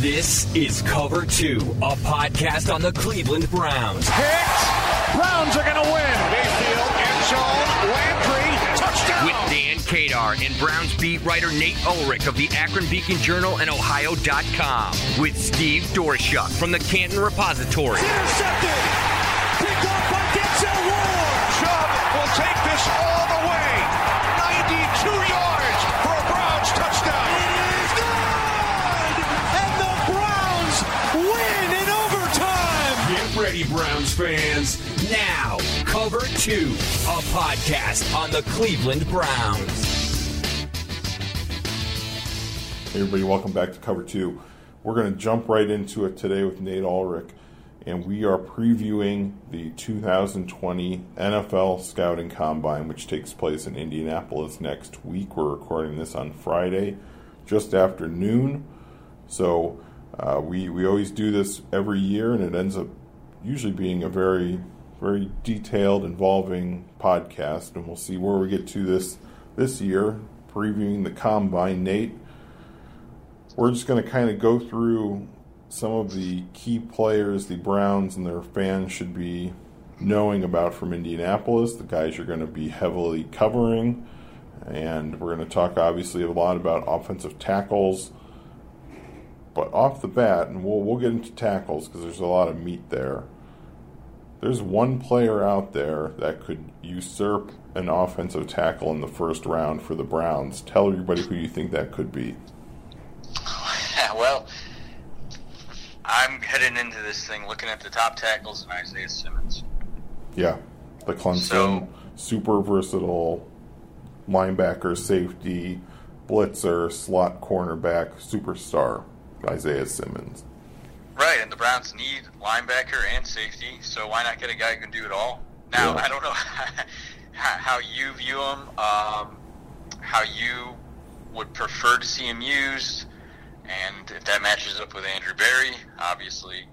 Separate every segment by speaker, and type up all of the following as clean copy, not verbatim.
Speaker 1: This is Cover 2, a podcast on the Cleveland Browns.
Speaker 2: Hit! Browns are going to win. Mayfield, end zone, Landry, touchdown!
Speaker 1: With Dan Kadar and Browns beat writer Nate Ulrich of the Akron Beacon Journal and Ohio.com. With Steve Dorshuk from the Canton Repository.
Speaker 2: It's intercepted! Picked off by Denzel Ward! Chubb will take this all the way. 92 yards for a Browns touchdown. It is good! And the Browns win in overtime!
Speaker 1: Get ready, Browns fans. Now, Cover 2, a podcast on the Cleveland Browns.
Speaker 3: Hey everybody, welcome back to Cover 2. We're going to jump right into it today with Nate Ulrich, and we are previewing the 2020 NFL Scouting Combine, which takes place in Indianapolis next week. We're recording this on Friday, just after noon. So we always do this every year, and it ends up usually being a very, very detailed, involving podcast, and we'll see where we get to this year, previewing the Combine. Nate, we're just going to kind of go through some of the key players the Browns and their fans should be knowing about from Indianapolis, the guys you're going to be heavily covering, and we're going to talk obviously a lot about offensive tackles. But off the bat, and we'll get into tackles because there's a lot of meat there, there's one player out there that could usurp an offensive tackle in the first round for the Browns. Tell everybody who you think that could be.
Speaker 4: Well, I'm heading into this thing looking at the top tackles and Isaiah Simmons.
Speaker 3: Yeah, the Clemson, super versatile linebacker, safety, blitzer, slot cornerback, superstar, Isaiah Simmons.
Speaker 4: Right, and the Browns need linebacker and safety, so why not get a guy who can do it all? Now, yeah. I don't know how you view him, how you would prefer to see him used, and if that matches up with Andrew Berry. Obviously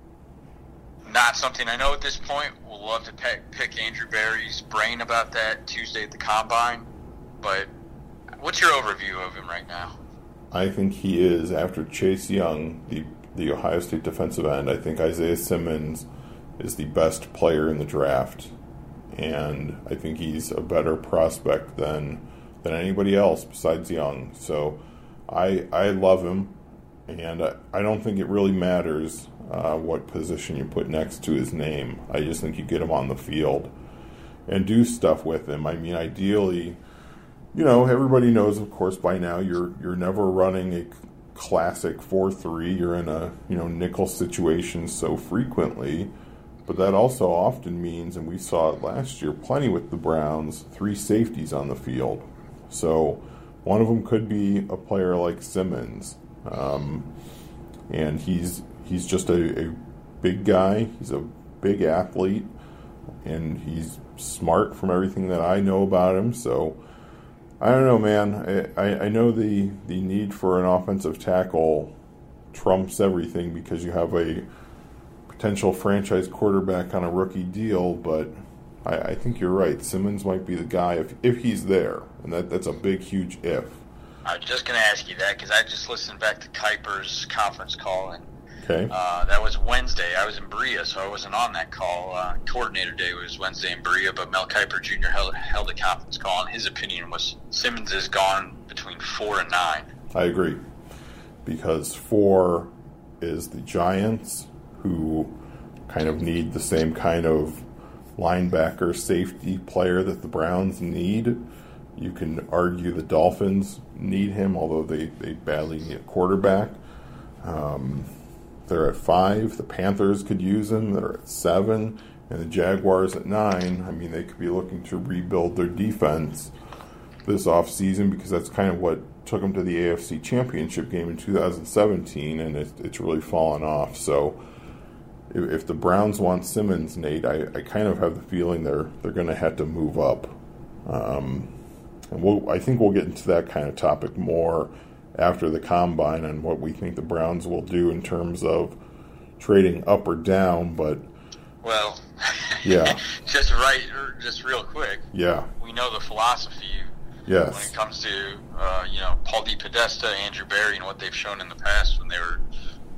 Speaker 4: not something I know at this point. We'll love to pick Andrew Berry's brain about that Tuesday at the Combine, but what's your overview of him right now?
Speaker 3: I think he is, after Chase Young, the Ohio State defensive end, I think Isaiah Simmons is the best player in the draft, and I think he's a better prospect than anybody else besides Young. So I love him, and I don't think it really matters what position you put next to his name. I just think you get him on the field and do stuff with him. I mean, ideally, you know, everybody knows, of course, by now you're never running a classic 4-3. You're in a nickel situation so frequently, but that also often means, and we saw it last year plenty with the Browns, 3 safeties on the field. So one of them could be a player like Simmons, and he's just a big guy. He's a big athlete, and he's smart from everything that I know about him. So I don't know, man. I know the need for an offensive tackle trumps everything because you have a potential franchise quarterback on a rookie deal, but I think you're right. Simmons might be the guy if he's there, and that's a big, huge if.
Speaker 4: I was just going to ask you that because I just listened back to Kiper's conference call, and
Speaker 3: okay.
Speaker 4: That was Wednesday. I was in Berea, so I wasn't on that call. Coordinator day was Wednesday in Berea, but Mel Kiper Jr. held a conference call, and his opinion was Simmons is gone between 4 and 9.
Speaker 3: I agree, because 4 is the Giants, who kind of need the same kind of linebacker, safety player that the Browns need. You can argue the Dolphins need him, although they badly need a quarterback. They're at 5. The Panthers could use him. They're at 7. And the Jaguars at 9. I mean, they could be looking to rebuild their defense this offseason because that's kind of what took them to the AFC Championship game in 2017, and it's really fallen off. So if the Browns want Simmons, Nate, I kind of have the feeling they're going to have to move up. And I think we'll get into that kind of topic more after the Combine and what we think the Browns will do in terms of trading up or down. But
Speaker 4: well,
Speaker 3: yeah,
Speaker 4: just real quick.
Speaker 3: Yeah,
Speaker 4: we know the philosophy.
Speaker 3: Yes.
Speaker 4: When it comes to Paul DePodesta, Andrew Berry, and what they've shown in the past when they were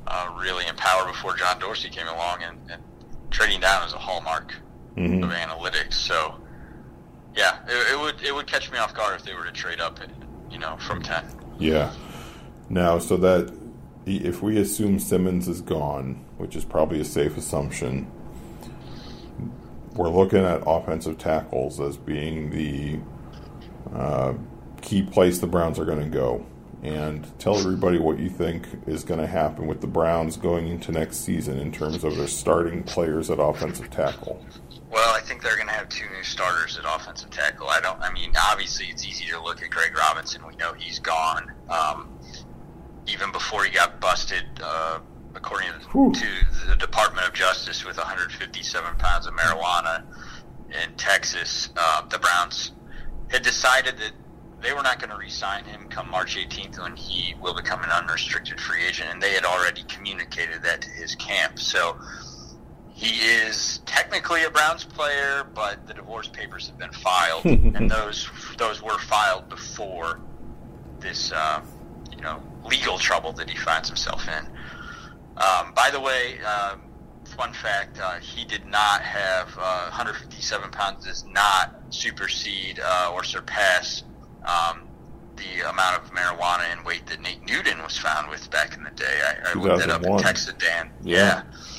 Speaker 4: before John Dorsey came along, and trading down is a hallmark of analytics. So, yeah, it would catch me off guard if they were to trade up, from 10.
Speaker 3: Yeah. Now, so that if we assume Simmons is gone, which is probably a safe assumption, we're looking at offensive tackles as being the key place the Browns are going to go. And tell everybody what you think is going to happen with the Browns going into next season in terms of their starting players at offensive tackle.
Speaker 4: Well, I think they're going to have 2 new starters at offensive tackle. Obviously it's easy to look at Greg Robinson. We know he's gone. Even before he got busted, according to the Department of Justice, with 157 pounds of marijuana in Texas, the Browns had decided that they were not going to re-sign him come March 18th when he will become an unrestricted free agent, and they had already communicated that to his camp. So he is technically a Browns player, but the divorce papers have been filed, and those were filed before this legal trouble that he finds himself in. By the way, fun fact, he did not have 157 pounds does not supersede or surpass the amount of marijuana and weight that Nate Newton was found with back in the day. I looked that up and texted Dan. Yeah.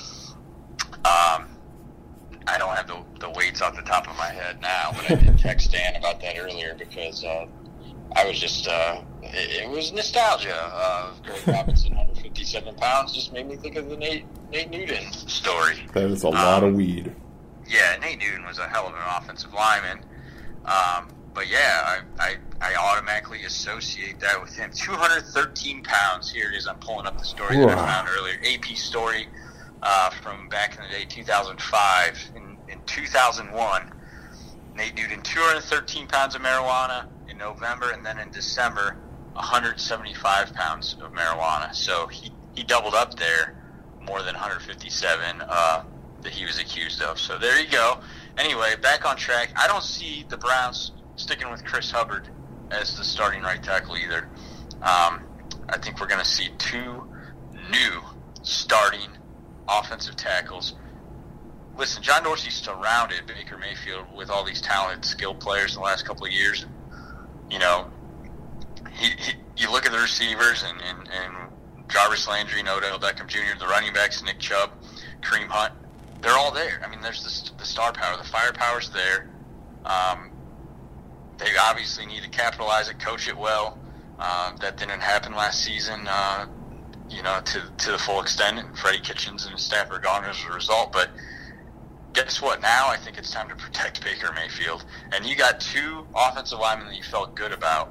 Speaker 4: I don't have the weights off the top of my head now, but I did text Dan about that earlier because I was just it was nostalgia. Greg Robinson, 157 pounds, just made me think of the Nate Newton story.
Speaker 3: That is a lot of weed.
Speaker 4: Yeah, Nate Newton was a hell of an offensive lineman. But yeah, I automatically associate that with him. 213 pounds. Here it is. I'm pulling up the story that I found earlier. AP story from back in the day, 2005. In 2001, Nate Newton, 213 pounds of marijuana in November, and then in December, 175 pounds of marijuana. So he doubled up there, more than 157 that he was accused of. So there you go. Anyway, back on track. I don't see the Browns sticking with Chris Hubbard as the starting right tackle either. I think we're going to see 2 new starting offensive tackles. Listen, John Dorsey surrounded Baker Mayfield with all these talented, skilled players in the last couple of years. You look at the receivers and Jarvis Landry and Odell Beckham Jr., the running backs, Nick Chubb, Kareem Hunt, they're all there. I mean, there's the star power, the firepower's there. They obviously need to capitalize it, coach it well. That didn't happen last season, to the full extent, and Freddie Kitchens and his staff are gone as a result. But guess what? Now I think it's time to protect Baker Mayfield. And you got 2 offensive linemen that you felt good about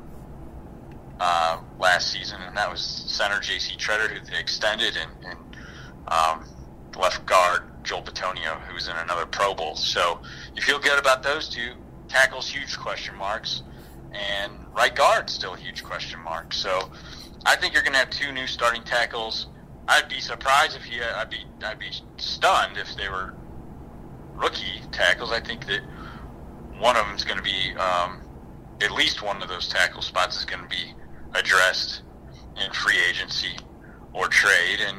Speaker 4: last season, and that was center J.C. Treader, who they extended, and left guard Joel Bitonio, who's in another Pro Bowl. So you feel good about those 2. Tackles, huge question marks, and right guard, still a huge question mark. So I think you're going to have 2 new starting tackles. I'd be surprised I'd be stunned if they were rookie tackles. I think that one of them is going to be, at least one of those tackle spots is going to be addressed in free agency or trade, and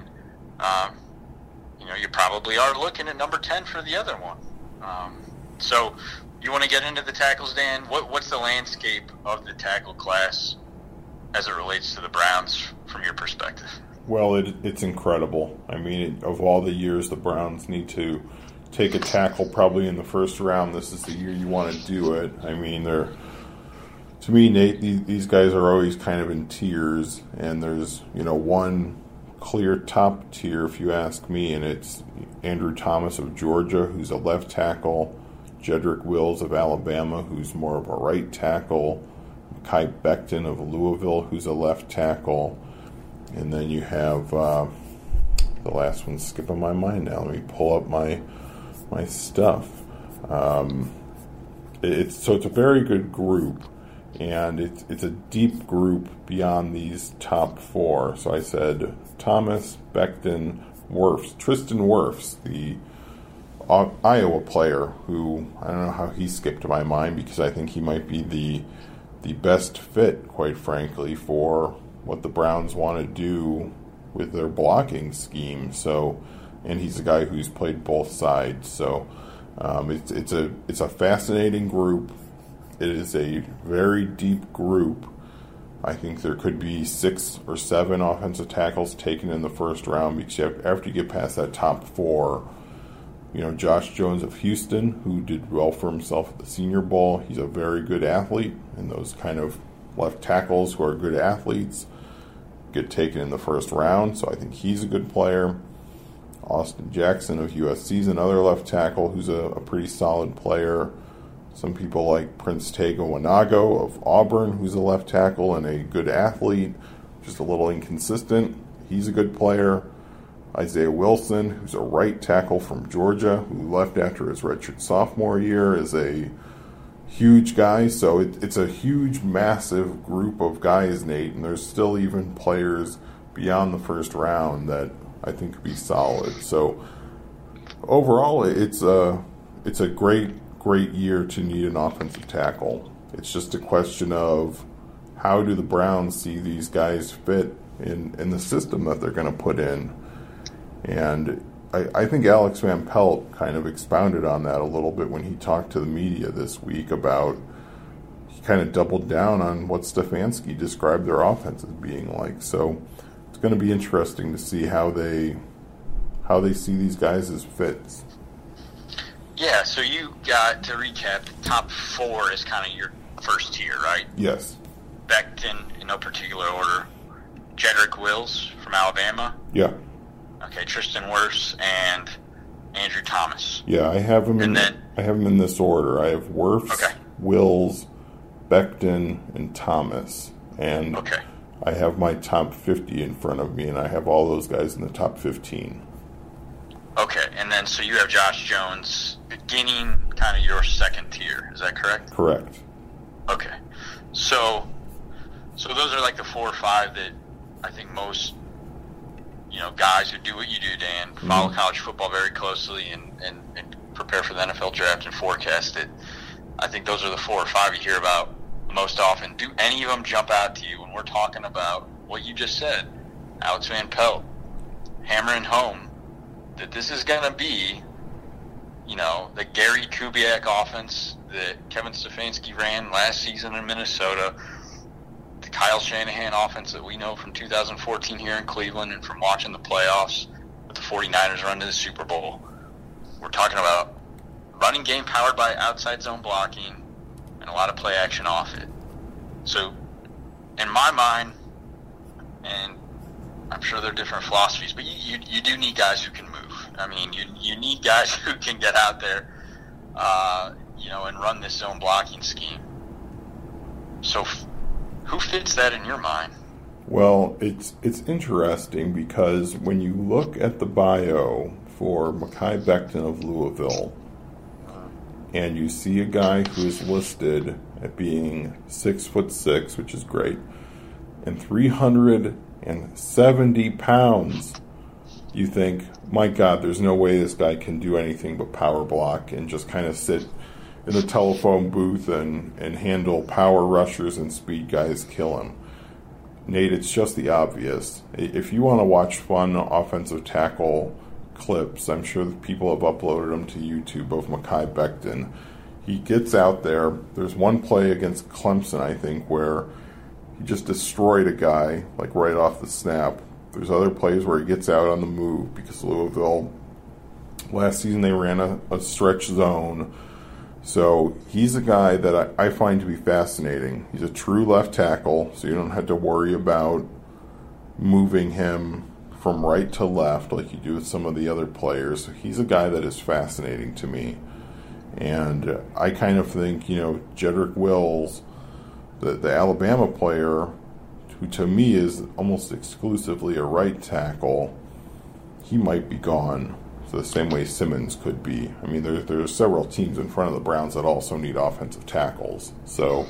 Speaker 4: you probably are looking at number 10 for the other one. So you want to get into the tackles, Dan? What's the landscape of the tackle class as it relates to the Browns from your perspective?
Speaker 3: Well, it's incredible. I mean, of all the years the Browns need to take a tackle probably in the first round, this is the year you want to do it. I mean, to me, Nate, these guys are always kind of in tiers, and there's, one clear top tier, if you ask me, and it's Andrew Thomas of Georgia, who's a left tackle, Jedrick Wills of Alabama, who's more of a right tackle, Mekhi Becton of Louisville, who's a left tackle, and then you have the last one's skipping my mind now. Let me pull up my stuff. It's a very good group, and it's a deep group beyond these top 4. So I said Thomas, Becton, Wirfs, Tristan Wirfs, the Iowa player, who I don't know how he skipped my mind, because I think he might be the best fit, quite frankly, for what the Browns want to do with their blocking scheme. So, and he's a guy who's played both sides. So, it's a fascinating group. It is a very deep group. I think there could be 6 or 7 offensive tackles taken in the first round, because after you get past that top 4, Josh Jones of Houston, who did well for himself at the Senior Bowl, he's a very good athlete, and those kind of left tackles who are good athletes get taken in the first round, so I think he's a good player. Austin Jackson of USC is another left tackle who's a pretty solid player. Some people like Prince Tega Wanago of Auburn, who's a left tackle and a good athlete, just a little inconsistent. He's a good player. Isaiah Wilson, who's a right tackle from Georgia, who left after his redshirt sophomore year, is a huge guy. So it's a huge, massive group of guys, Nate, and there's still even players beyond the first round that I think could be solid. So overall, it's a great year to need an offensive tackle. It's just a question of how do the Browns see these guys fit in the system that they're going to put in. And I think Alex Van Pelt kind of expounded on that a little bit when he talked to the media this week about, he kind of doubled down on what Stefanski described their offense as being like. So it's going to be interesting to see how they see these guys as fits.
Speaker 4: Yeah, so you got, to recap, the top 4 is kind of your first tier, right?
Speaker 3: Yes.
Speaker 4: Becton, in no particular order. Jedrick Wills from Alabama.
Speaker 3: Yeah.
Speaker 4: Okay, Tristan Wirfs and Andrew Thomas.
Speaker 3: Yeah, I have them in this order. I have Wirfs, Wills, Becton, and Thomas. And I have my top 50 in front of me, and I have all those guys in the top 15.
Speaker 4: Okay, and then so you have Josh Jones beginning kind of your second tier. Is that correct?
Speaker 3: Correct.
Speaker 4: Okay. So those are like the 4 or 5 that I think most, guys who do what you do, Dan, follow college football very closely and prepare for the NFL draft and forecast it. I think those are the 4 or 5 you hear about most often. Do any of them jump out to you when we're talking about what you just said? Alex Van Pelt, hammering home that this is going to be, the Gary Kubiak offense that Kevin Stefanski ran last season in Minnesota, the Kyle Shanahan offense that we know from 2014 here in Cleveland and from watching the playoffs with the 49ers run to the Super Bowl. We're talking about running game powered by outside zone blocking and a lot of play action off it. So, in my mind, and I'm sure there are different philosophies, but you do need guys who can move. I mean, you need guys who can get out there, and run this zone blocking scheme. So, who fits that in your mind?
Speaker 3: Well, it's interesting because when you look at the bio for Mekhi Becton of Louisville, and you see a guy who is listed at being 6'6", which is great, and 370 pounds, you think, my God, there's no way this guy can do anything but power block and just kind of sit in the telephone booth and handle power rushers and speed guys kill him. Nate, it's just the obvious. If you want to watch fun offensive tackle clips, I'm sure that people have uploaded them to YouTube of Mekhi Becton. He gets out there. There's one play against Clemson, I think, where he just destroyed a guy, like right off the snap. There's other plays where he gets out on the move because Louisville, last season they ran a stretch zone. So he's a guy that I find to be fascinating. He's a true left tackle, so you don't have to worry about moving him from right to left like you do with some of the other players. He's a guy that is fascinating to me. And I kind of think, Jedrick Wills, the Alabama player, who to me is almost exclusively a right tackle, he might be gone. So the same way Simmons could be. I mean, there's several teams in front of the Browns that also need offensive tackles. So,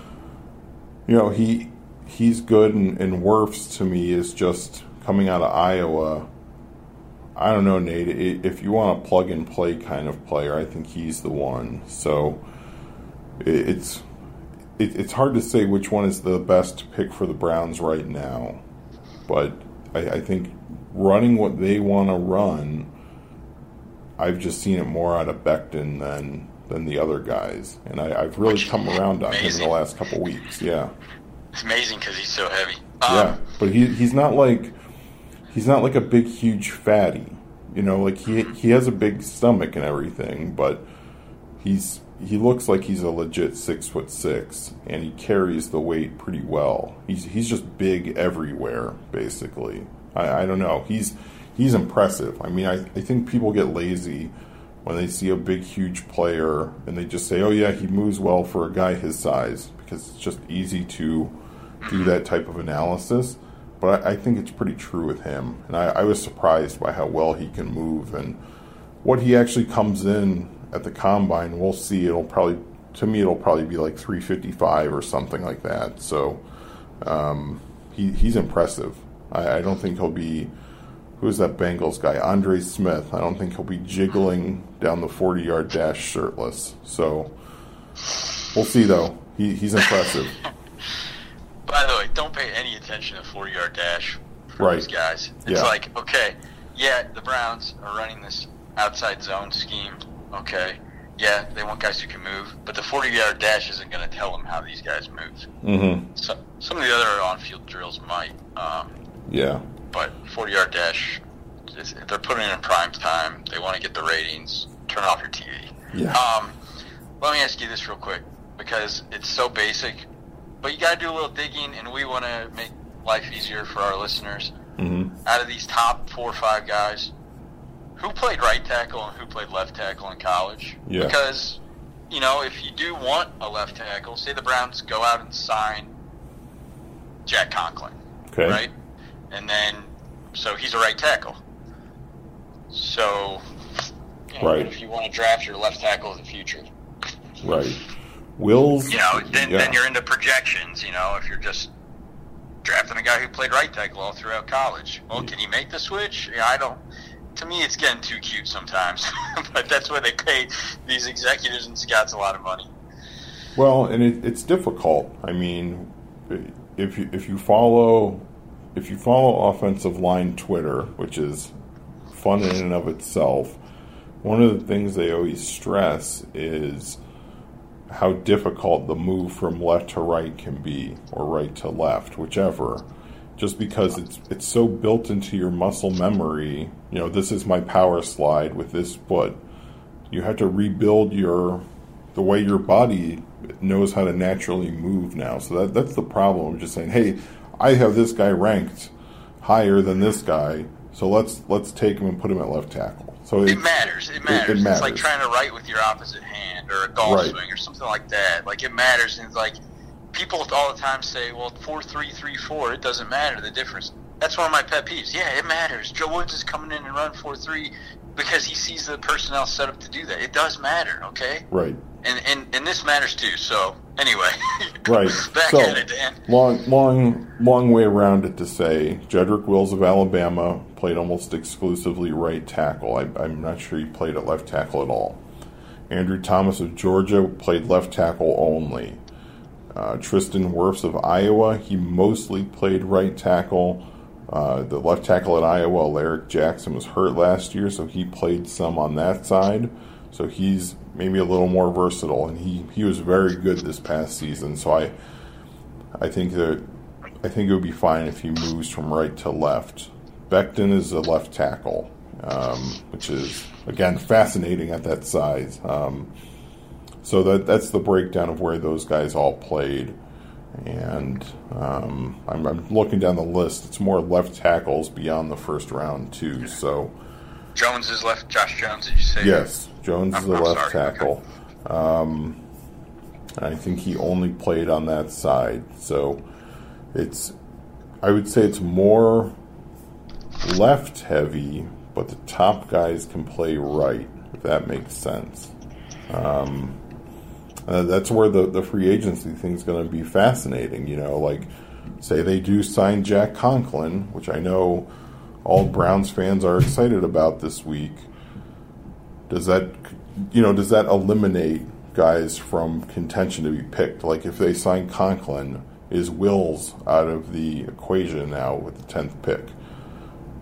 Speaker 3: he's good, and Wirfs to me is just coming out of Iowa. I don't know, Nate. If you want a plug-and-play kind of player, I think he's the one. So it's hard to say which one is the best pick for the Browns right now. But I think running what they want to run, I've just seen it more out of Becton than the other guys, and I've really come around on him in the last couple weeks. Yeah,
Speaker 4: it's amazing because he's so heavy.
Speaker 3: Yeah, but he's not like a big huge fatty. You know, like he has a big stomach and everything, but he looks like he's a legit 6'6", and he carries the weight pretty well. He's just big everywhere, basically. I don't know. He's impressive. I mean, I think people get lazy when they see a big, huge player and they just say, "Oh yeah, he moves well for a guy his size," because it's just easy to do that type of analysis. But I think it's pretty true with him, and I was surprised by how well he can move and what he actually comes in at the combine. We'll see. It'll probably be like 355 or something like that. So he's impressive. I don't think he'll be. Who's that Bengals guy? Andre Smith. I don't think he'll be jiggling down the 40-yard dash shirtless. So we'll see, though. He's impressive.
Speaker 4: By the way, don't pay any attention to 40-yard dash for these guys. It's like, okay, yeah, the Browns are running this outside zone scheme. Okay, yeah, they want guys who can move, but the 40-yard dash isn't going to tell them how these guys move. Mm-hmm. So some of the other on-field drills might. But 40-yard dash, they're putting it in prime time. They want to get the ratings. Turn off your TV.
Speaker 3: Yeah.
Speaker 4: Let me ask you this real quick, because it's so basic, but you got to do a little digging, and we want to make life easier for our listeners. Mm-hmm. Out of these top 4 or 5 guys, who played right tackle and who played left tackle in college?
Speaker 3: Yeah.
Speaker 4: Because, you know, if you do want a left tackle, say the Browns go out and sign Jack Conklin.
Speaker 3: Okay.
Speaker 4: Right? And then, so he's a right tackle. So, if you want to draft your left tackle of the future.
Speaker 3: Right. Wills.
Speaker 4: You know, then you're into projections, you know, if you're just drafting a guy who played right tackle all throughout college. Well, can he make the switch? Yeah, to me, it's getting too cute sometimes. But that's why they pay these executives and scouts a lot of money.
Speaker 3: Well, and it's difficult. I mean, if you follow offensive line Twitter, which is fun in and of itself, one of the things they always stress is how difficult the move from left to right can be, or right to left, whichever, just because it's so built into your muscle memory. You know, this is my power slide with this foot. You have to rebuild the way your body knows how to naturally move now. So that's the problem. I'm just saying, hey, I have this guy ranked higher than this guy, so let's take him and put him at left tackle. So
Speaker 4: it matters. It matters. It's like trying to write with your opposite hand, or a golf swing, or something like that. Like, it matters. And it's like, people all the time say, well, 4-3-3-4, it doesn't matter, the difference. That's one of my pet peeves. Yeah, it matters. Joe Woods is coming in and running 4-3 because he sees the personnel set up to do that. It does matter, okay?
Speaker 3: Right.
Speaker 4: And this matters too. So anyway,
Speaker 3: right.
Speaker 4: Back at it, Dan.
Speaker 3: Long way around it to say Jedrick Wills of Alabama played almost exclusively right tackle. I'm not sure he played at left tackle at all. Andrew Thomas of Georgia played left tackle only. Tristan Wirfs of Iowa, he mostly played right tackle. The left tackle at Iowa, Alaric Jackson, was hurt last year, so he played some on that side. So he's maybe a little more versatile, and he was very good this past season. So I think it would be fine if he moves from right to left. Becton is a left tackle, which is, again, fascinating at that size. So that's the breakdown of where those guys all played. And I'm looking down the list. It's more left tackles beyond the first round, too. So
Speaker 4: Jones is left. Josh Jones, did you say?
Speaker 3: Yes, Jones is the left tackle. Okay. I think he only played on that side. So I would say it's more left heavy, but the top guys can play right, if that makes sense. That's where the free agency thing is going to be fascinating. You know, like, say they do sign Jack Conklin, which I know all Browns fans are excited about this week. Does that eliminate guys from contention to be picked? Like, if they sign Conklin, is Wills out of the equation now with the 10th pick?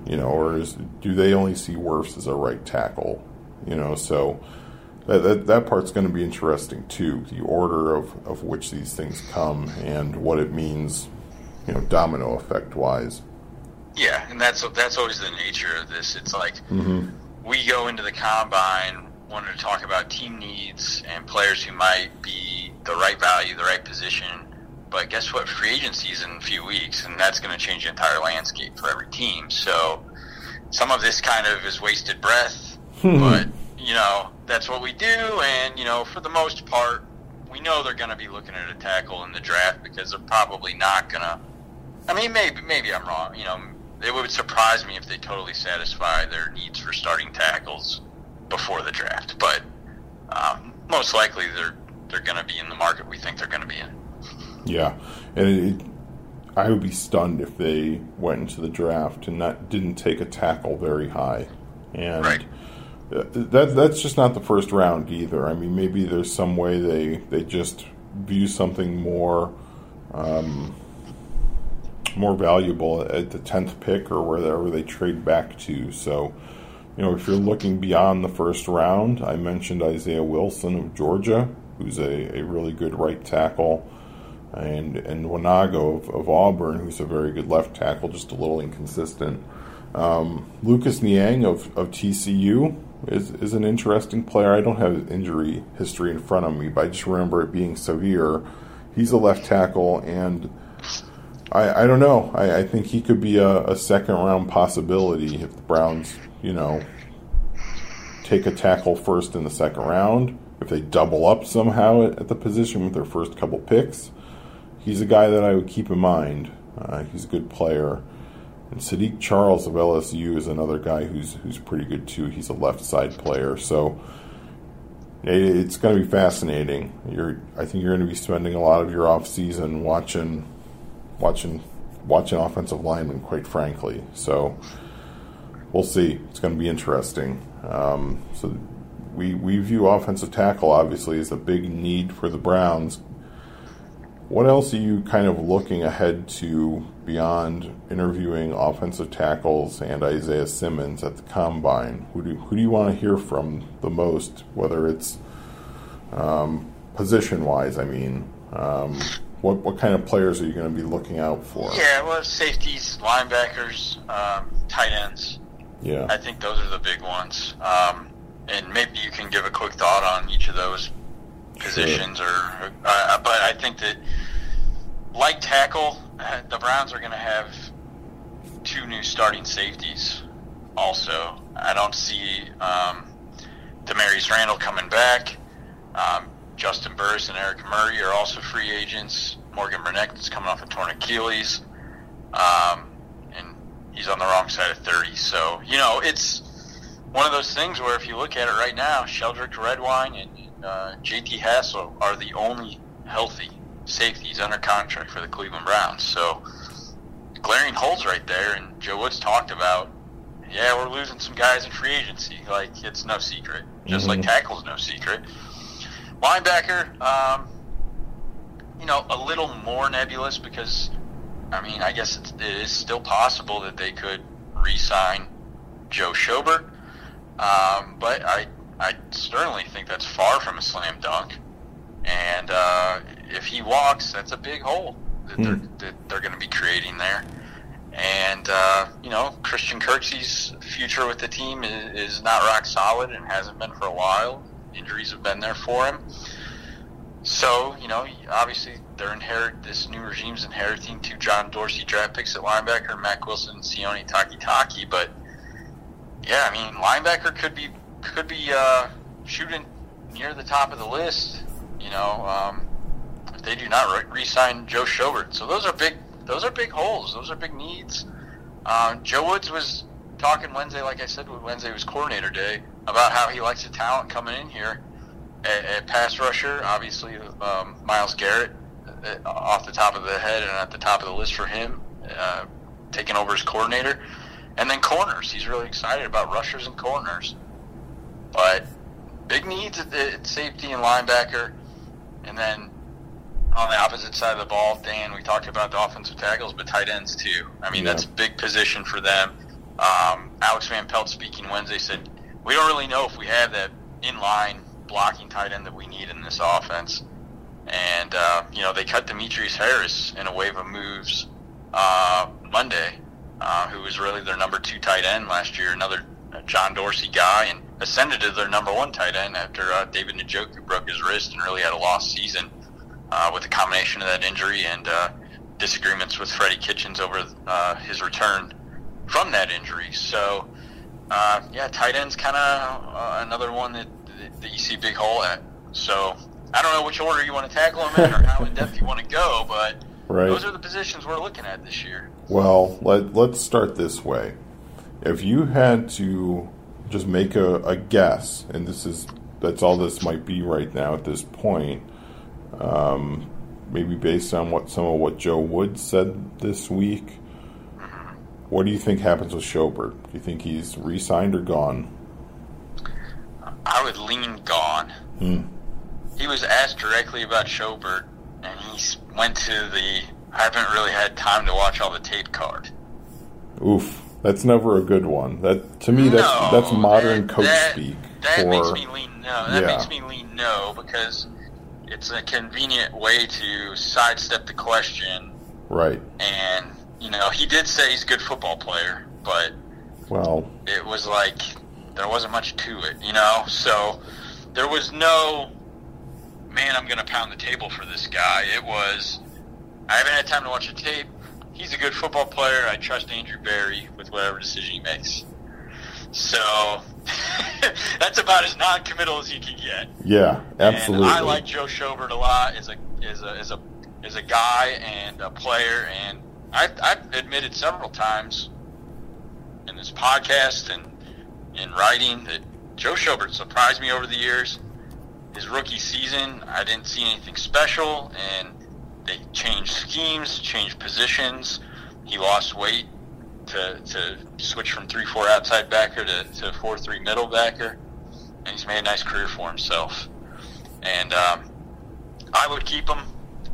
Speaker 3: or do they only see Wirfs as a right tackle? So that part's going to be interesting too. The order of which these things come and what it means, domino effect wise.
Speaker 4: Yeah, and that's always the nature of this. It's like we go into the combine wanting to talk about team needs and players who might be the right value, the right position. But guess what? Free agency is in a few weeks, and that's going to change the entire landscape for every team. So some of this kind of is wasted breath, but, that's what we do. And, for the most part, we know they're going to be looking at a tackle in the draft because they're probably not going to. I mean, maybe I'm wrong. It would surprise me if they totally satisfy their needs for starting tackles before the draft. But most likely they're going to be in the market we think they're going to be in.
Speaker 3: Yeah, and I would be stunned if they went into the draft and didn't take a tackle very high. And
Speaker 4: right.
Speaker 3: That's just not the first round either. I mean, maybe there's some way they just view something more valuable at the 10th pick or wherever they trade back to. So, if you're looking beyond the first round, I mentioned Isaiah Wilson of Georgia, who's a really good right tackle. And Wanago of Auburn, who's a very good left tackle, just a little inconsistent. Lucas Niang of TCU is an interesting player. I don't have his injury history in front of me, but I just remember it being severe. He's a left tackle, and I don't know. I think he could be a second-round possibility if the Browns, take a tackle first in the second round. If they double up somehow at the position with their first couple picks, he's a guy that I would keep in mind. He's a good player. And Sadiq Charles of LSU is another guy who's pretty good too. He's a left side player. So it's going to be fascinating. I think you're going to be spending a lot of your off season watching offensive linemen, quite frankly. So we'll see. It's going to be interesting. So we view offensive tackle obviously as a big need for the Browns. What else are you kind of looking ahead to beyond interviewing offensive tackles and Isaiah Simmons at the Combine? Who do you want to hear from the most, whether it's position-wise, I mean? What kind of players are you going to be looking out for?
Speaker 4: Yeah, well, safeties, linebackers, tight ends.
Speaker 3: Yeah.
Speaker 4: I think those are the big ones. And maybe you can give a quick thought on each of those positions. Sure. But I think that, like tackle, the Browns are going to have 2 new starting safeties also. I don't see Demarius Randall coming back. Justin Burris and Eric Murray are also free agents. Morgan Burnett is coming off a torn Achilles. And he's on the wrong side of 30. So, it's one of those things where if you look at it right now, Sheldrick Redwine and J.T. Hassel are the only healthy safeties under contract for the Cleveland Browns. So, glaring holes right there. And Joe Woods talked about, we're losing some guys in free agency. Like, it's no secret. Just like tackle's no secret. Linebacker, a little more nebulous because, I guess it is still possible that they could re-sign Joe Schobert. But I certainly think that's far from a slam dunk. And if he walks, that's a big hole that they're going to be creating there. And, Christian Kirksey's future with the team is not rock solid and hasn't been for a while. Injuries have been there for him. So, obviously this new regime's inheriting 2 John Dorsey draft picks at linebacker, Mack Wilson and Sione Takitaki. But, linebacker could be shooting near the top of the list, if they do not re-sign Joe Schobert. So those are big holes. Those are big needs. Joe Woods was talking Wednesday, like I said, Wednesday was coordinator day, about how he likes the talent coming in here at pass rusher. Obviously, Myles Garrett off the top of the head and at the top of the list for him, taking over as coordinator. And then corners. He's really excited about rushers and corners. But big needs at safety and linebacker. And then on the opposite side of the ball, Dan, we talked about the offensive tackles, but tight ends too. That's a big position for them. Alex Van Pelt, speaking Wednesday, said, we don't really know if we have that inline blocking tight end that we need in this offense. And, they cut Demetrius Harris in a wave of moves Monday, who was really their number 2 tight end last year, another John Dorsey guy, and ascended to their number 1 tight end after David Njoku broke his wrist and really had a lost season with a combination of that injury and disagreements with Freddie Kitchens over his return from that injury. So, tight end's kind of another one that you see a big hole at. So, I don't know which order you want to tackle them in or how in-depth you want to go, but those are the positions we're looking at this year.
Speaker 3: Well, let's start this way. If you had to just make a guess, and that's all this might be right now at this point, maybe based on some of what Joe Wood said this week, what do you think happens with Schobert? Do you think he's re-signed or gone?
Speaker 4: I would lean gone. He was asked directly about Schobert, and he went to I haven't really had time to watch all the tape card.
Speaker 3: Oof, that's never a good one. That's modern coach speak.
Speaker 4: That makes me lean no. That makes me lean no, because it's a convenient way to sidestep the question.
Speaker 3: Right.
Speaker 4: And, he did say he's a good football player, but it was like there wasn't much to it, So there was no, man, I'm going to pound the table for this guy. It was, I haven't had time to watch the tape. He's a good football player. I trust Andrew Berry with whatever decision he makes. So that's about as non-committal as you can get.
Speaker 3: Yeah, absolutely.
Speaker 4: And I like Joe Schobert a lot as a guy and a player, and I've admitted several times in this podcast and in writing that Joe Schobert surprised me over the years. His rookie season, I didn't see anything special, and they changed schemes, changed positions. He lost weight to switch from 3-4 outside backer to 4-3 middle backer, and he's made a nice career for himself. And I would keep him.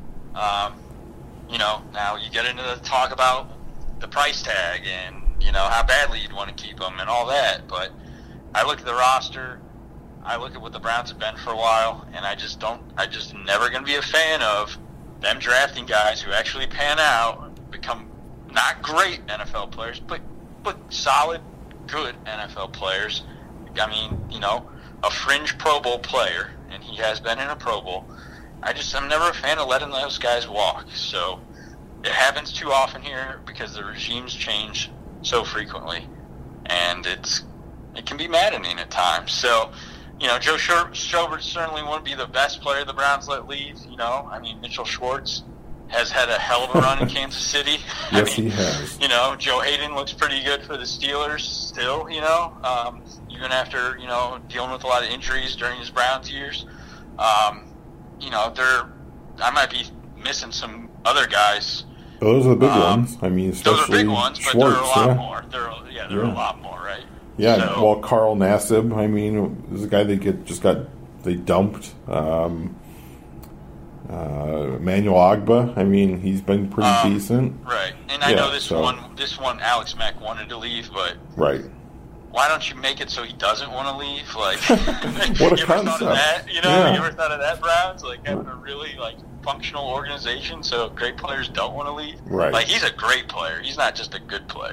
Speaker 4: Now you get into the talk about the price tag and, how badly you'd want to keep him and all that. But I look at the roster, I look at what the Browns have been for a while, and I just never going to be a fan of them drafting guys who actually pan out, become not great NFL players, but solid, good NFL players. I mean, a fringe Pro Bowl player, and he has been in a Pro Bowl. I'm never a fan of letting those guys walk. So it happens too often here because the regimes change so frequently, and it can be maddening at times. So, Joe Schobert certainly won't be the best player the Browns let leave. Mitchell Schwartz has had a hell of a run in Kansas City.
Speaker 3: Yes, he has.
Speaker 4: Joe Hayden looks pretty good for the Steelers still, even after, dealing with a lot of injuries during his Browns years. I might be missing some other guys.
Speaker 3: Those are the big ones. Especially
Speaker 4: those are big ones, but
Speaker 3: Schwartz,
Speaker 4: there are a lot more. There are a lot more, right?
Speaker 3: Yeah, Carl Nassib, is a guy they dumped. Emmanuel Ogbah, he's been pretty decent.
Speaker 4: Right, and I know this one Alex Mack wanted to leave, but
Speaker 3: right.
Speaker 4: Why don't you make it so he doesn't want to leave? Like,
Speaker 3: what a
Speaker 4: you
Speaker 3: concept!
Speaker 4: Ever thought of that? You ever thought of that, Browns? Like having a really functional organization, so great players don't want to leave.
Speaker 3: Right.
Speaker 4: Like he's a great player. He's not just a good player.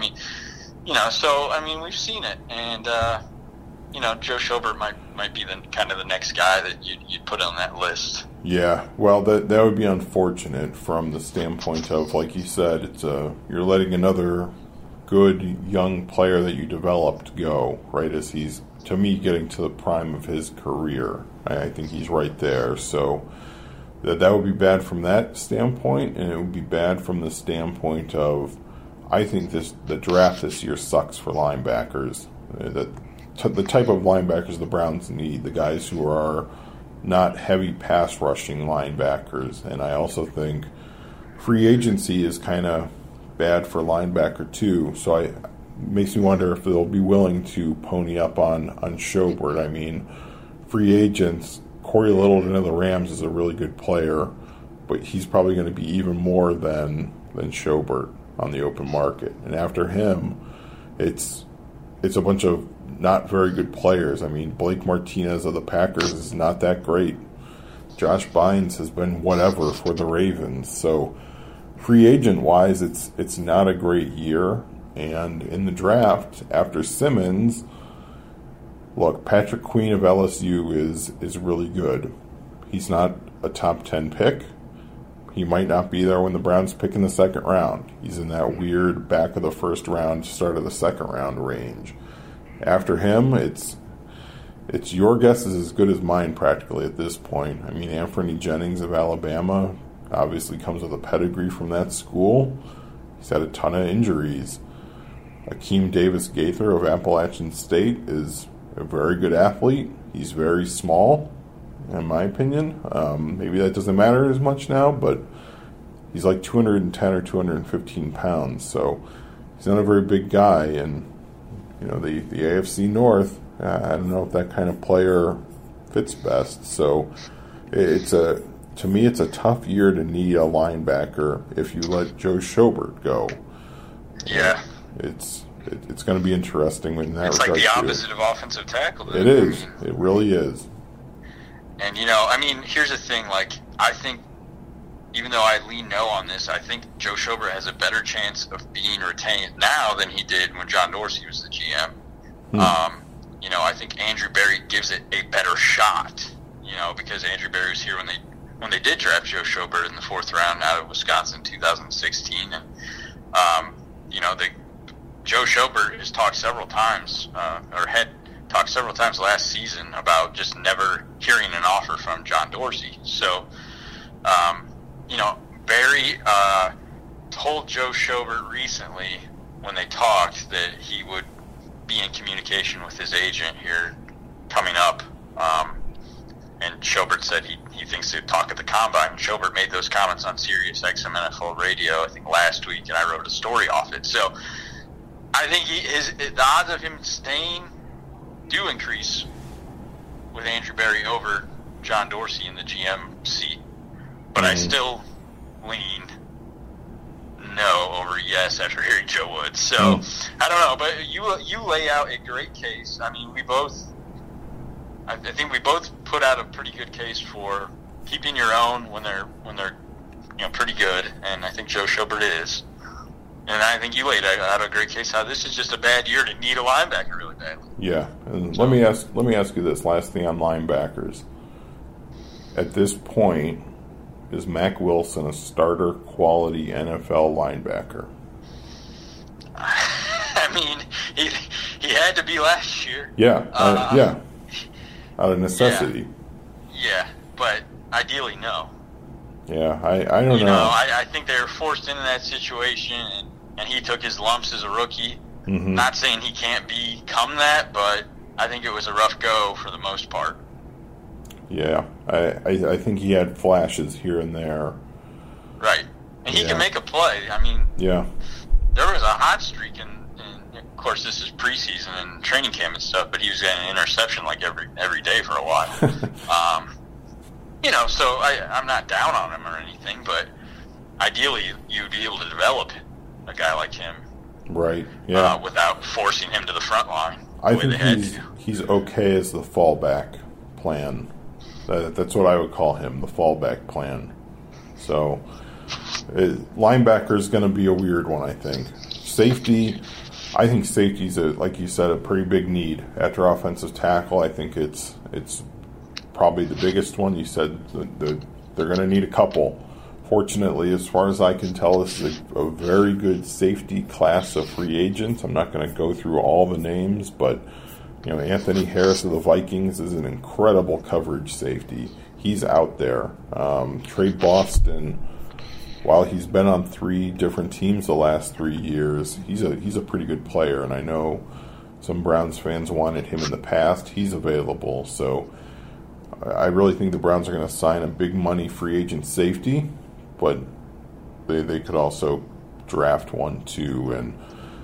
Speaker 4: We've seen it, and Joe Schobert might be the next guy that you'd put on that list.
Speaker 3: Yeah, well, that would be unfortunate from the standpoint of, like you said, you're letting another good young player that you developed go, right, as he's, to me, getting to the prime of his career. I think he's right there. So that would be bad from that standpoint, and it would be bad from the standpoint of, I think the draft this year sucks for linebackers. The type of linebackers the Browns need, the guys who are not heavy pass rushing linebackers. And I also think free agency is kind of bad for linebacker too. So it makes me wonder if they'll be willing to pony up on Schobert. Free agents, Corey Littleton of the Rams is a really good player, but he's probably going to be even more than Schobert on the open market. And after him, it's a bunch of not very good players. I mean, Blake Martinez of the Packers is not that great. Josh Bynes has been whatever for the Ravens. So free agent-wise, it's not a great year. And in the draft, after Simmons, look, Patrick Queen of LSU is really good. He's not a top 10 pick. He might not be there when the Browns pick in the second round. He's in that weird back of the first round, start of the second round range. After him, it's your guess is as good as mine practically at this point. I mean, Anthony Jennings of Alabama obviously comes with a pedigree from that school. He's had a ton of injuries. Akeem Davis-Gaither of Appalachian State is a very good athlete. He's very small, in my opinion. Maybe that doesn't matter as much now, but he's like 210 or 215 pounds, so he's not a very big guy. And the AFC North, I don't know if that kind of player fits best. So to me, it's a tough year to need a linebacker if you let Joe Schobert go.
Speaker 4: Yeah.
Speaker 3: It's going to be interesting when that.
Speaker 4: It's like the opposite of offensive tackle.
Speaker 3: It is. It really is.
Speaker 4: And here's the thing. Like, I think, even though I lean no on this, I think Joe Schobert has a better chance of being retained now than he did when John Dorsey was the GM. I think Andrew Berry gives it a better shot. Because Andrew Berry was here when they did draft Joe Schobert in the 4th round out of Wisconsin in 2016, and Joe Schobert has talked several times, or had talked several times last season about just never hearing an offer from John Dorsey. So, Barry told Joe Schobert recently when they talked that he would be in communication with his agent here coming up. And Schobert said he thinks they'd talk at the Combine. Schobert made those comments on Sirius XM NFL Radio, I think, last week, and I wrote a story off it. So I think the odds of him staying do increase with Andrew Berry over John Dorsey in the GM seat. But I still lean no over yes after hearing Joe Woods. So I don't know, but you lay out a great case. I mean, I think we both put out a pretty good case for keeping your own when they're pretty good, and I think Joe Schobert is. And I think you laid out a great case how this is just a bad year to need a linebacker really badly.
Speaker 3: Yeah, and let me ask you this last thing on linebackers. At this point, is Mack Wilson a starter quality NFL linebacker?
Speaker 4: I mean, he had to be last year.
Speaker 3: Yeah, out of necessity.
Speaker 4: Yeah, but ideally, no.
Speaker 3: Yeah, I don't know.
Speaker 4: I think they were forced into that situation, and he took his lumps as a rookie.
Speaker 3: Mm-hmm.
Speaker 4: Not saying he can't become that, but I think it was a rough go for the most part.
Speaker 3: Yeah, I think he had flashes here and there.
Speaker 4: Right. And he can make a play. I mean,
Speaker 3: yeah,
Speaker 4: there was a hot streak in of course, this is preseason and training camp and stuff, but he was getting an interception like every day for a while. So I'm not down on him or anything, but ideally you'd be able to develop a guy like him,
Speaker 3: right? Yeah,
Speaker 4: without forcing him to the front line.
Speaker 3: I think he's okay as the fallback plan. That's what I would call him, the fallback plan. So, linebacker is going to be a weird one, I think. Safety, I think safety's like you said, a pretty big need after offensive tackle. I think it's probably the biggest one. You said they're going to need a couple. Fortunately, as far as I can tell, this is a very good safety class of free agents. I'm not going to go through all the names, but Anthony Harris of the Vikings is an incredible coverage safety. He's out there. Trey Boston, while he's been on 3 different teams the last 3 years, he's a pretty good player, and I know some Browns fans wanted him in the past. He's available, so I really think the Browns are going to sign a big money free agent safety, but they could also draft one too, and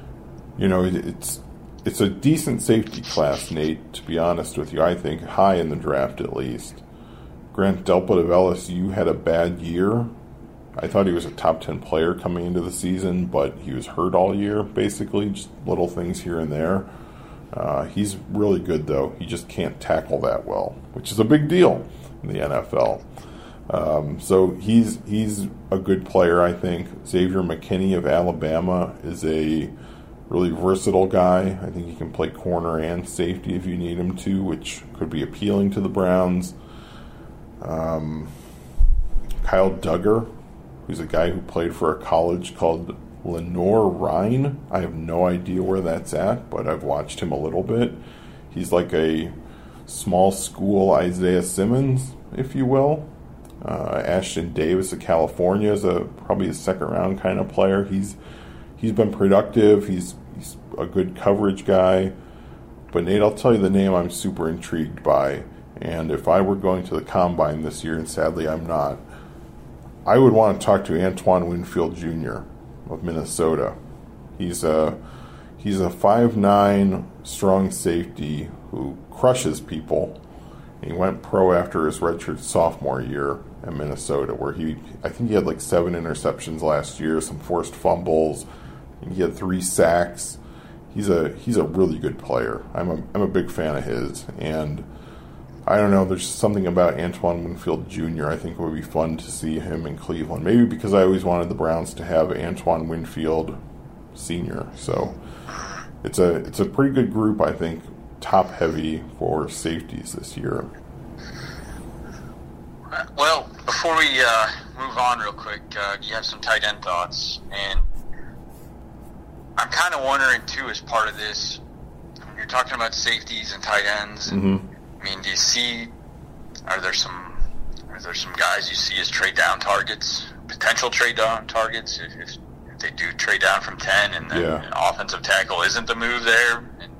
Speaker 3: it's a decent safety class, Nate, to be honest with you. I think high in the draft at least. Grant Delpit of LSU had a bad year. I thought he was a top 10 player coming into the season, but he was hurt all year, basically, just little things here and there. He's really good, though. He just can't tackle that well, which is a big deal in the NFL. So he's a good player, I think. Xavier McKinney of Alabama is a really versatile guy. I think he can play corner and safety if you need him to, which could be appealing to the Browns. Kyle Duggar, who's a guy who played for a college called Lenoir-Rhyne. I have no idea where that's at, but I've watched him a little bit. He's like a small school Isaiah Simmons, if you will. Ashton Davis of California is probably a second-round kind of player. He's been productive. He's a good coverage guy. But, Nate, I'll tell you the name I'm super intrigued by. And if I were going to the Combine this year, and sadly I'm not, I would want to talk to Antoine Winfield Jr. of Minnesota. He's a 5'9", strong safety who crushes people. He went pro after his redshirt sophomore year at Minnesota, where I think he had like 7 interceptions last year, some forced fumbles, and he had 3 sacks. He's a really good player. I'm a big fan of his, and I don't know, there's something about Antoine Winfield Jr. I think it would be fun to see him in Cleveland. Maybe because I always wanted the Browns to have Antoine Winfield Sr. So it's a pretty good group, I think, top heavy for safeties this year.
Speaker 4: Well, before we move on real quick, you have some tight end thoughts, and I'm kind of wondering too, as part of this, you're talking about safeties and tight ends, and I mean, do you see, are there some guys you see as trade down targets, potential trade down targets if they do trade down from 10 and then an offensive tackle isn't the move there? And,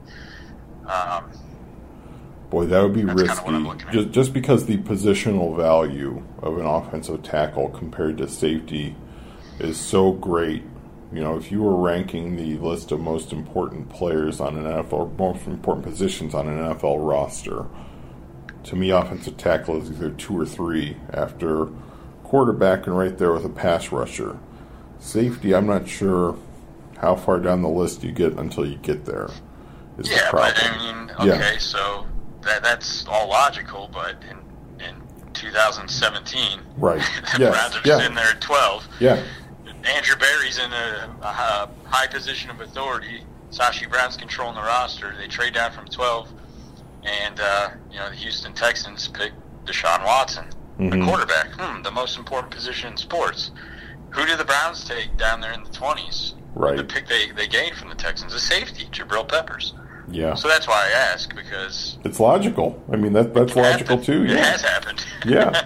Speaker 3: boy, that would be risky. Just because the positional value of an offensive tackle compared to safety is so great. You know, if you were ranking the list of most important players on an NFL, or most important positions on an NFL roster, to me, offensive tackle is either 2 or 3 after quarterback and right there with a pass rusher. Safety, I'm not sure how far down the list you get until you get there.
Speaker 4: Yeah, but I mean, okay, so that's all logical, but in 2017,
Speaker 3: right?
Speaker 4: The Browns are just in there at 12.
Speaker 3: Yeah.
Speaker 4: Andrew Berry's in a high position of authority. Sashi Brown's controlling the roster. They trade down from 12, and the Houston Texans pick Deshaun Watson, the quarterback. The most important position in sports. Who do the Browns take down there in the 20s?
Speaker 3: Right.
Speaker 4: The pick they gained from the Texans, a safety, Jabril Peppers.
Speaker 3: Yeah.
Speaker 4: So that's why I ask, because
Speaker 3: it's logical. I mean, that's logical too.
Speaker 4: It has happened.
Speaker 3: Yeah.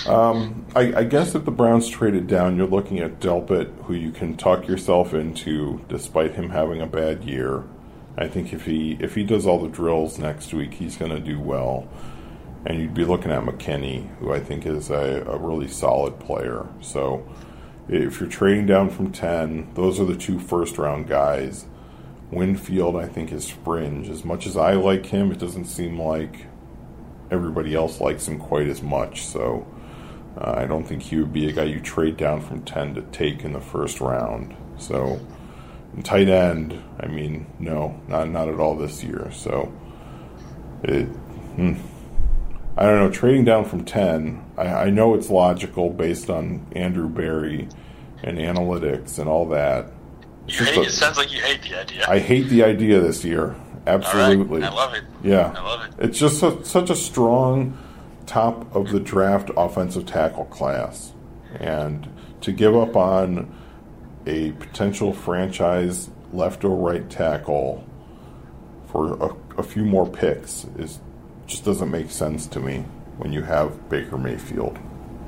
Speaker 3: I guess if the Browns traded down, you're looking at Delpit, who you can talk yourself into, despite him having a bad year. I think if he does all the drills next week, he's going to do well. And you'd be looking at McKinney, who I think is a really solid player. So if you're trading down from 10, those are the 2 first-round guys. Winfield, I think, is fringe. As much as I like him, it doesn't seem like everybody else likes him quite as much. So I don't think he would be a guy you trade down from 10 to take in the first round. So in tight end, I mean, no, not at all this year. So I don't know, trading down from 10, I know it's logical based on Andrew Berry and analytics and all that.
Speaker 4: It sounds like you hate the idea.
Speaker 3: I hate the idea this year. Absolutely.
Speaker 4: Right. I love it.
Speaker 3: Yeah.
Speaker 4: I love it.
Speaker 3: It's just such a strong top of the draft offensive tackle class. And to give up on a potential franchise left or right tackle for a few more picks just doesn't make sense to me when you have Baker Mayfield.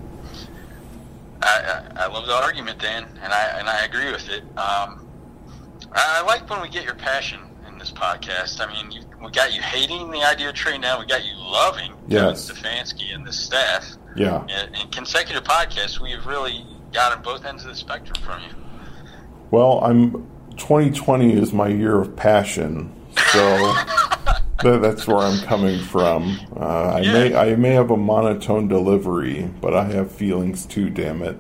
Speaker 4: I love the argument, Dan, and I agree with it. I like when we get your passion in this podcast. I mean, we got you hating the idea of trading down. We got you loving Kevin Stefanski and the staff.
Speaker 3: Yeah.
Speaker 4: In consecutive podcasts, we have really gotten both ends of the spectrum from you.
Speaker 3: Well, 2020 is my year of passion, so that's where I'm coming from. I may have a monotone delivery, but I have feelings too, damn it.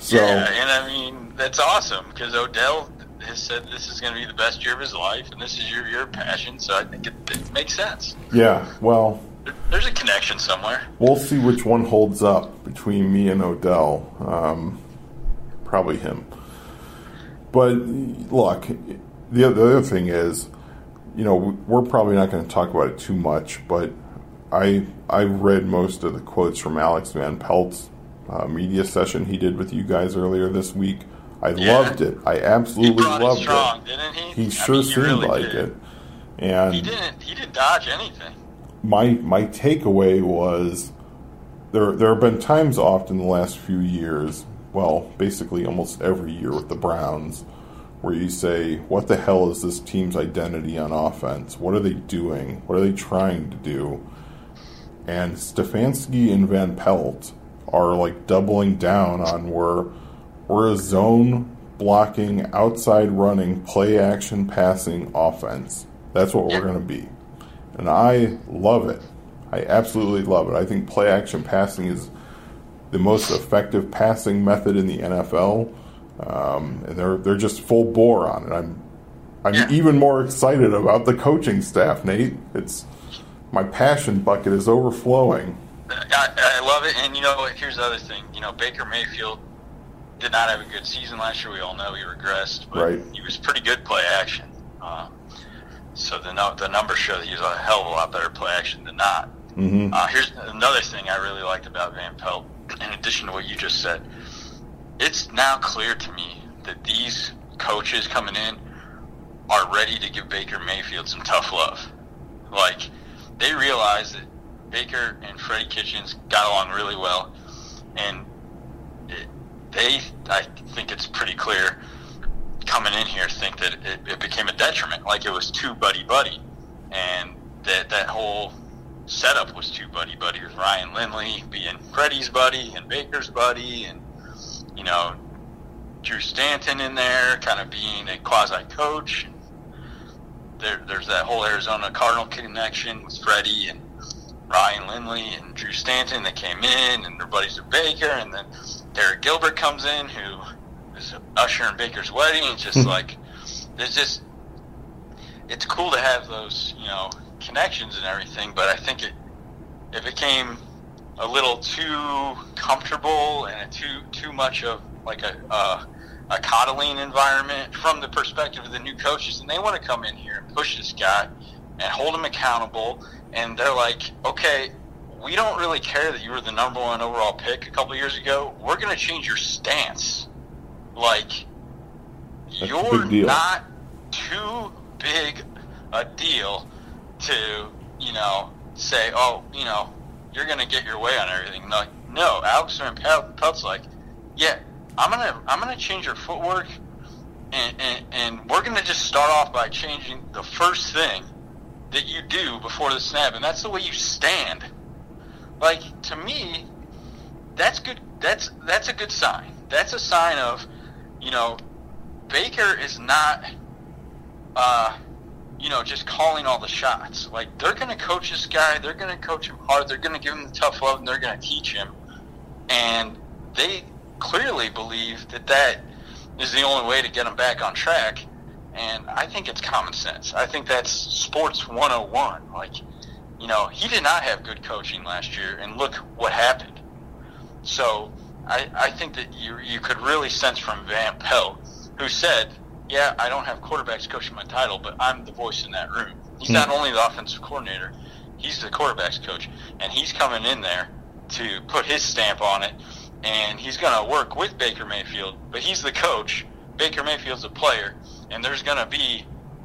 Speaker 3: So,
Speaker 4: yeah, and I mean, that's awesome because Odell has said this is going to be the best year of his life, and this is your passion, so I think it makes sense.
Speaker 3: Yeah, well,
Speaker 4: there's a connection somewhere.
Speaker 3: We'll see which one holds up between me and Odell. Probably him. But, look, the other thing is, we're probably not going to talk about it too much, but I read most of the quotes from Alex Van Pelt's media session he did with you guys earlier this week. I loved it. I absolutely loved
Speaker 4: it. He brought it strong, didn't he?
Speaker 3: He sure seemed really like did. It. And
Speaker 4: he didn't dodge anything.
Speaker 3: My takeaway was there have been times often the last few years, well, basically almost every year with the Browns, where you say, what the hell is this team's identity on offense? What are they doing? What are they trying to do? And Stefanski and Van Pelt are like doubling down on we're a zone blocking, outside running, play action passing offense. That's what we're going to be. And I love it. I absolutely love it. I think play action passing is the most effective passing method in the NFL. And they're just full bore on it. I'm even more excited about the coaching staff, Nate. It's my passion bucket is overflowing.
Speaker 4: I love it, and here's the other thing. Baker Mayfield did not have a good season last year. We all know he regressed, but
Speaker 3: right.
Speaker 4: He was pretty good play action. So the numbers show that he was a hell of a lot better play action than not.
Speaker 3: Mm-hmm.
Speaker 4: Here's another thing I really liked about Van Pelt, in addition to what you just said. It's now clear to me that these coaches coming in are ready to give Baker Mayfield some tough love. Like, they realize that Baker and Freddie Kitchens got along really well, and I think it's pretty clear, coming in here, think that it became a detriment, like it was too buddy-buddy, and that whole setup was too buddy-buddy with Ryan Lindley being Freddie's buddy and Baker's buddy, and Drew Stanton in there kind of being a quasi-coach. There's that whole Arizona Cardinal connection with Freddie and Ryan Lindley and Drew Stanton that came in, and their buddies with Baker, and then Derek Gilbert comes in, who is ushering Baker's wedding. It's just like, it's cool to have those, connections and everything, but I think it became a little too comfortable and too much of like a coddling environment from the perspective of the new coaches, and they want to come in here and push this guy and hold him accountable, and they're like, okay, we don't really care that you were the number 1 overall pick a couple years ago. We're going to change your stance. Like, you're not too big a deal to, say, oh, you're going to get your way on everything. Like, no, Alex Van Pelt's like, yeah, I'm gonna change your footwork, and we're gonna just start off by changing the first thing that you do before the snap, and that's the way you stand. Like, to me, that's good. That's a good sign. That's a sign of, Baker is not, just calling all the shots. Like, they're gonna coach this guy. They're gonna coach him hard. They're gonna give him the tough love, and they're gonna teach him. And they clearly believe that is the only way to get him back on track, and I think it's common sense. I think that's sports 101. Like, he did not have good coaching last year, and look what happened. So I think that you could really sense from Van Pelt, who said, yeah, I don't have quarterbacks coaching my title, but I'm the voice in that room. He's not only the offensive coordinator, he's the quarterbacks coach, and he's coming in there to put his stamp on it. And he's going to work with Baker Mayfield, but he's the coach. Baker Mayfield's a player, and there's going to be,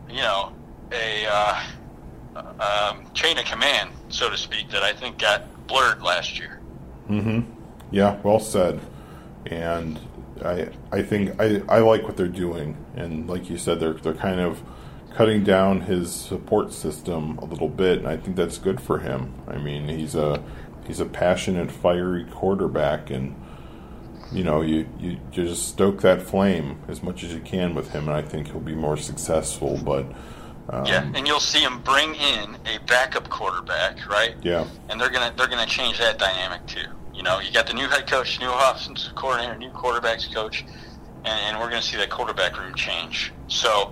Speaker 4: a chain of command, so to speak, that I think got blurred last year.
Speaker 3: Mm-hmm. Yeah, well said. And I think I like what they're doing, and like you said, they're kind of cutting down his support system a little bit, and I think that's good for him. I mean, he's a passionate, fiery quarterback, and you just stoke that flame as much as you can with him, and I think he'll be more successful. But
Speaker 4: and you'll see him bring in a backup quarterback, right?
Speaker 3: Yeah,
Speaker 4: and they're gonna change that dynamic too. You got the new head coach, new offensive coordinator, new quarterbacks coach, and we're going to see that quarterback room change. So,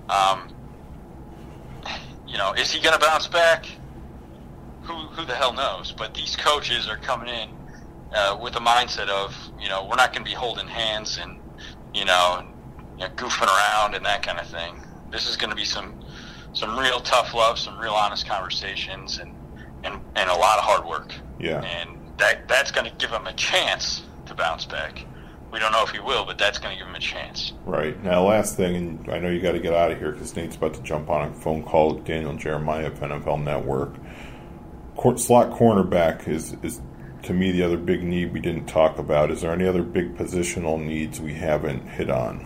Speaker 4: is he going to bounce back? Who the hell knows? But these coaches are coming in with a mindset of, we're not going to be holding hands and, goofing around and that kind of thing. This is going to be some real tough love, some real honest conversations, and a lot of hard work.
Speaker 3: Yeah.
Speaker 4: And that's going to give him a chance to bounce back. We don't know if he will, but that's going to give him a chance.
Speaker 3: Right. Now, last thing, and I know you got to get out of here because Nate's about to jump on a phone call with Daniel Jeremiah of NFL Network. Slot cornerback is to me the other big need we didn't talk about. Is there any other big positional needs we haven't hit on?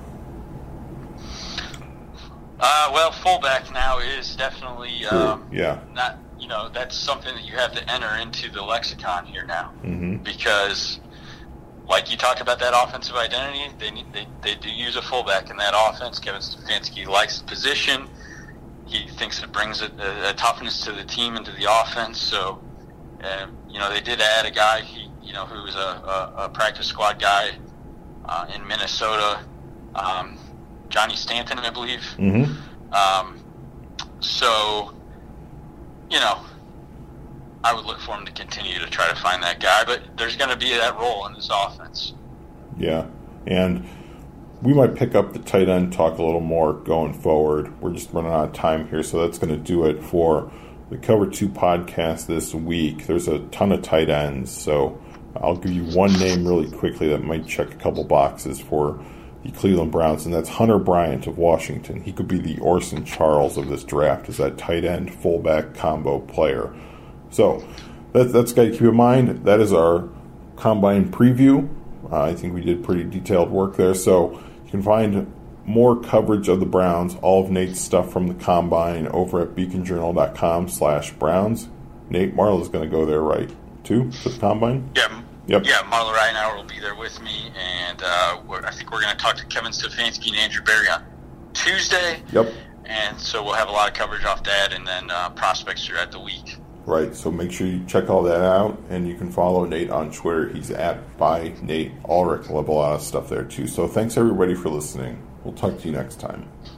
Speaker 4: Well, fullback now is definitely
Speaker 3: yeah.
Speaker 4: Not, that's something that you have to enter into the lexicon here now,
Speaker 3: Mm-hmm.
Speaker 4: because, like you talked about that offensive identity, they do use a fullback in that offense. Kevin Stefanski likes the position. He thinks it brings a toughness to the team and to the offense. So, they did add a guy, who was a practice squad guy in Minnesota, Johnny Stanton, I believe.
Speaker 3: Mm-hmm.
Speaker 4: So, I would look for him to continue to try to find that guy, but there's going to be that role in this offense.
Speaker 3: Yeah, and we might pick up the tight end talk a little more going forward. We're just running out of time here, so that's going to do it for the Cover 2 podcast this week. There's a ton of tight ends, so I'll give you one name really quickly that might check a couple boxes for the Cleveland Browns, and that's Hunter Bryant of Washington. He could be the Orson Charles of this draft as that tight end fullback combo player. So that's got to keep in mind. That is our combine preview. I think we did pretty detailed work there. So you can find more coverage of the Browns, all of Nate's stuff from the combine over at beaconjournal.com/Browns. Nate, Marla's going to go there, right, too, for the combine?
Speaker 4: Yeah.
Speaker 3: Yep.
Speaker 4: Yeah, Marla Reinauer will be there with me, and I think we're going to talk to Kevin Stefanski and Andrew Berry on Tuesday.
Speaker 3: Yep.
Speaker 4: And so we'll have a lot of coverage off that, and then prospects throughout the week.
Speaker 3: Right, so make sure you check all that out, and you can follow Nate on Twitter. He's at by Nate Ulrich. We'll have a lot of stuff there, too. So thanks, everybody, for listening. We'll talk to you next time.